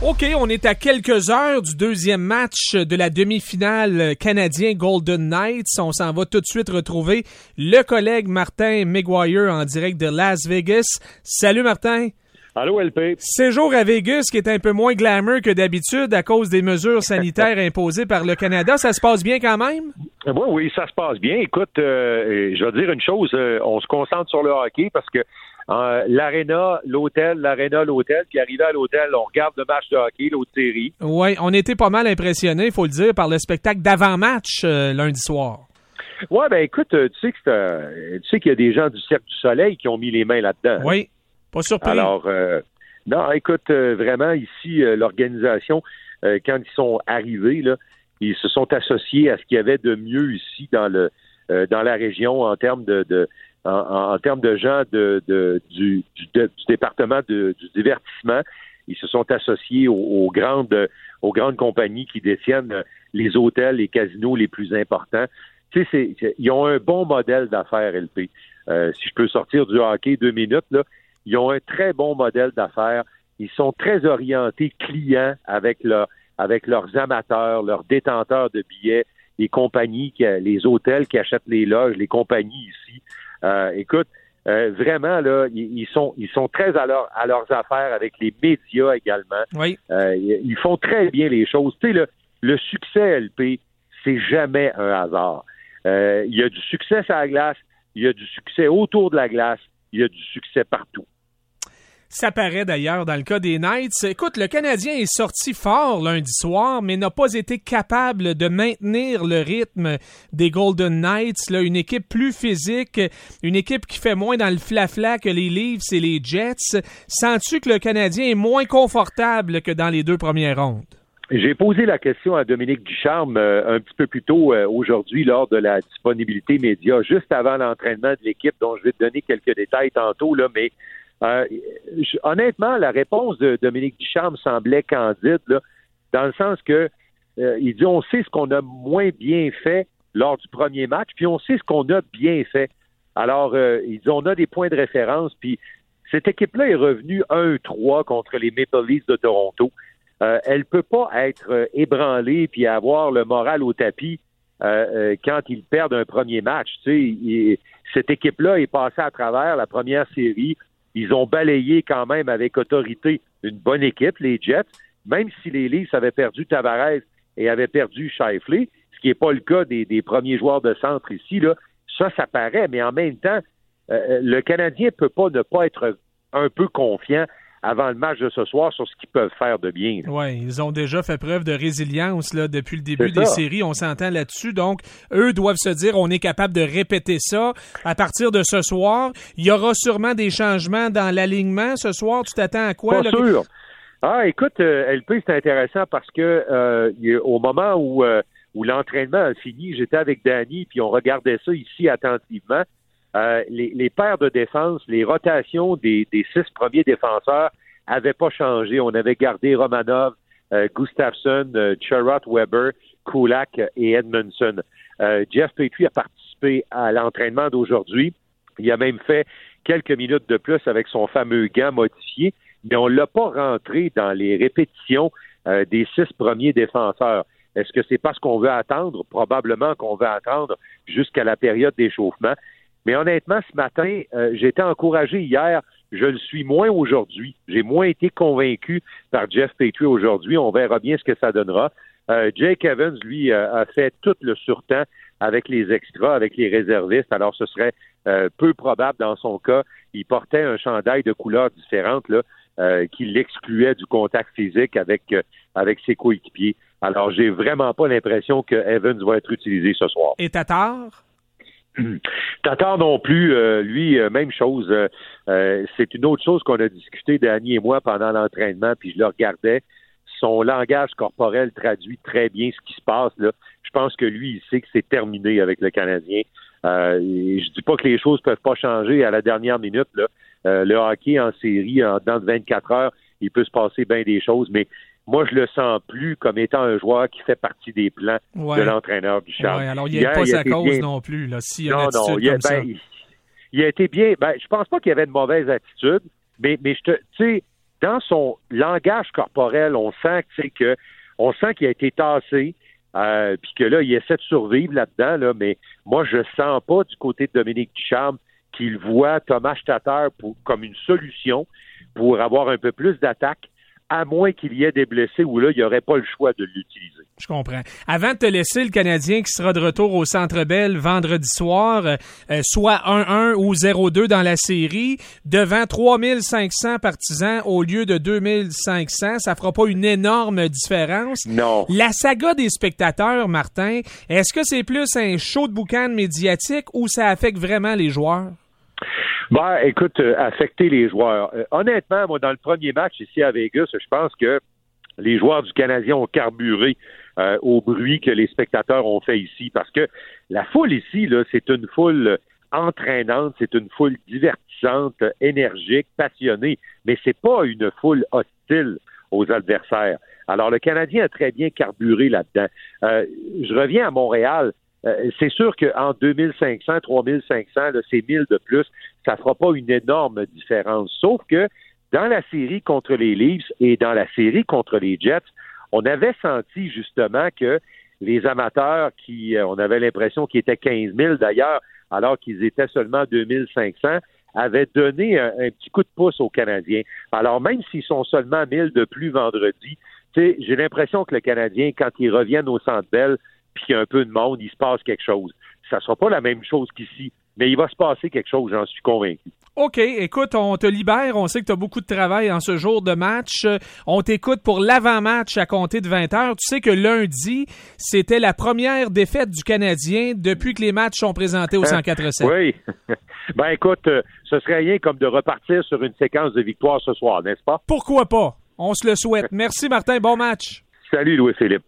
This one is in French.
OK, on est à quelques heures du deuxième match de la demi-finale canadien Golden Knights. On s'en va tout de suite retrouver le collègue Martin McGuire en direct de Las Vegas. Salut Martin. Allô LP. Séjour à Vegas qui est un peu moins glamour que d'habitude à cause des mesures sanitaires imposées par le Canada. Ça se passe bien quand même? Oui, ça se passe bien. Écoute, je vais dire une chose, on se concentre sur le hockey parce que l'aréna, l'hôtel, puis arrivé à l'hôtel, on regarde le match de hockey, l'autre série. Oui, on était pas mal impressionnés, il faut le dire, par le spectacle d'avant-match lundi soir. Ouais, ben écoute, tu sais qu'il y a des gens du Cercle du Soleil qui ont mis les mains là-dedans. Oui, pas surpris. Alors, non, écoute, vraiment, ici, l'organisation, quand ils sont arrivés, là, ils se sont associés à ce qu'il y avait de mieux ici dans la région en termes en termes de gens du département du divertissement. Ils se sont associés aux grandes compagnies qui détiennent les hôtels, les casinos les plus importants. Tu sais, ils ont un bon modèle d'affaires, LP. Si je peux sortir du hockey 2 minutes, là, ils ont un très bon modèle d'affaires. Ils sont très orientés clients avec leurs amateurs, leurs détenteurs de billets, les compagnies, les hôtels qui achètent les loges, les compagnies ici. Écoute, vraiment, là, ils sont très à leurs affaires avec les médias également. Oui. Ils font très bien les choses. Tu sais, le succès LP, c'est jamais un hasard. Il y a du succès sur la glace, il y a du succès autour de la glace, il y a du succès partout. Ça paraît d'ailleurs dans le cas des Knights. Écoute, le Canadien est sorti fort lundi soir, mais n'a pas été capable de maintenir le rythme des Golden Knights. Là, une équipe plus physique, une équipe qui fait moins dans le flafla que les Leafs et les Jets. Sens-tu que le Canadien est moins confortable que dans les 2 premières rondes? J'ai posé la question à Dominique Ducharme un petit peu plus tôt aujourd'hui lors de la disponibilité média, juste avant l'entraînement de l'équipe, dont je vais te donner quelques détails tantôt, là, mais honnêtement, la réponse de Dominique Ducharme semblait candide, là, dans le sens que il dit on sait ce qu'on a moins bien fait lors du premier match, puis on sait ce qu'on a bien fait. Alors, il dit on a des points de référence, puis cette équipe-là est revenue 1-3 contre les Maple Leafs de Toronto. Elle peut pas être ébranlée puis avoir le moral au tapis quand ils perdent un premier match. Tu sais, cette équipe-là est passée à travers la première série. Ils ont balayé quand même avec autorité une bonne équipe, les Jets, même si les Leafs avaient perdu Tavares et avaient perdu Scheifele, ce qui n'est pas le cas des premiers joueurs de centre ici. Là. Ça paraît, mais en même temps, le Canadien peut pas ne pas être un peu confiant avant le match de ce soir sur ce qu'ils peuvent faire de bien. Oui, ils ont déjà fait preuve de résilience là, depuis le début des séries, on s'entend là-dessus. Donc, eux doivent se dire, on est capable de répéter ça à partir de ce soir. Il y aura sûrement des changements dans l'alignement ce soir. Tu t'attends à quoi? Pas sûr. Ah, écoute, LP, c'est intéressant parce que au moment où l'entraînement a fini, j'étais avec Danny, puis on regardait ça ici attentivement. Les paires de défense, les rotations des 6 premiers défenseurs avaient pas changé. On avait gardé Romanov, Gustafsson, Chariot, Weber, Kulak et Edmondson. Jeff Petrie a participé à l'entraînement d'aujourd'hui. Il a même fait quelques minutes de plus avec son fameux gant modifié, mais on l'a pas rentré dans les répétitions des 6 premiers défenseurs. Est-ce que c'est parce qu'on veut attendre? Probablement qu'on veut attendre jusqu'à la période d'échauffement. Mais honnêtement, ce matin, j'étais encouragé hier. Je le suis moins aujourd'hui. J'ai moins été convaincu par Jeff Petrie aujourd'hui. On verra bien ce que ça donnera. Jake Evans, lui, a fait tout le surtemps avec les extras, avec les réservistes. Alors, ce serait peu probable dans son cas. Il portait un chandail de couleurs différentes là, qui l'excluait du contact physique avec ses coéquipiers. Alors, j'ai vraiment pas l'impression que Evans va être utilisé ce soir. Et Tatar? Tatar non plus, lui, même chose. C'est une autre chose qu'on a discuté, Danny et moi, pendant l'entraînement, puis je le regardais. Son langage corporel traduit très bien ce qui se passe, là. Je pense que lui, il sait que c'est terminé avec le Canadien. Je dis pas que les choses peuvent pas changer à la dernière minute, là. Le hockey en série, dans 24 heures, il peut se passer bien des choses, mais moi, je le sens plus comme étant un joueur qui fait partie des plans de l'entraîneur Ducharme. Ouais, alors il n'y a pas sa cause non plus, là, s'il y a une attitude comme ça. Il a été bien. Je pense pas qu'il y avait de mauvaise attitude, mais tu sais, dans son langage corporel, on sent qu'il a été tassé, puis que là, il essaie de survivre là-dedans, là, mais moi, je sens pas du côté de Dominique Ducharme qu'il voit Thomas Tatar comme une solution pour avoir un peu plus d'attaque, à moins qu'il y ait des blessés où là, il n'y aurait pas le choix de l'utiliser. Je comprends. Avant de te laisser, le Canadien qui sera de retour au Centre Bell vendredi soir, soit 1-1 ou 0-2 dans la série, devant 3500 partisans au lieu de 2500, ça fera pas une énorme différence. Non. La saga des spectateurs, Martin, est-ce que c'est plus un show de boucan médiatique ou ça affecte vraiment les joueurs? Ben, écoute, affecter les joueurs. Honnêtement, moi, dans le premier match ici à Vegas, je pense que les joueurs du Canadien ont carburé au bruit que les spectateurs ont fait ici. Parce que la foule ici, là, c'est une foule entraînante, c'est une foule divertissante, énergique, passionnée, mais c'est pas une foule hostile aux adversaires. Alors, le Canadien a très bien carburé là-dedans. Je reviens à Montréal. C'est sûr qu'en 2500, 3500, là, c'est 1000 de plus, ça fera pas une énorme différence. Sauf que dans la série contre les Leafs et dans la série contre les Jets, on avait senti justement que les amateurs on avait l'impression qu'ils étaient 15 000 d'ailleurs, alors qu'ils étaient seulement 2500, avaient donné un petit coup de pouce aux Canadiens. Alors même s'ils sont seulement 1000 de plus vendredi, j'ai l'impression que le Canadien, quand ils reviennent au Centre Bell, puis qu'il y a un peu de monde, il se passe quelque chose. Ça ne sera pas la même chose qu'ici, mais il va se passer quelque chose, j'en suis convaincu. OK, écoute, on te libère. On sait que tu as beaucoup de travail en ce jour de match. On t'écoute pour l'avant-match à compter de 20h. Tu sais que lundi, c'était la première défaite du Canadien depuis que les matchs sont présentés au 104.7. Oui. Ben écoute, ce serait rien comme de repartir sur une séquence de victoire ce soir, n'est-ce pas? Pourquoi pas? On se le souhaite. Merci Martin, bon match. Salut Louis-Philippe.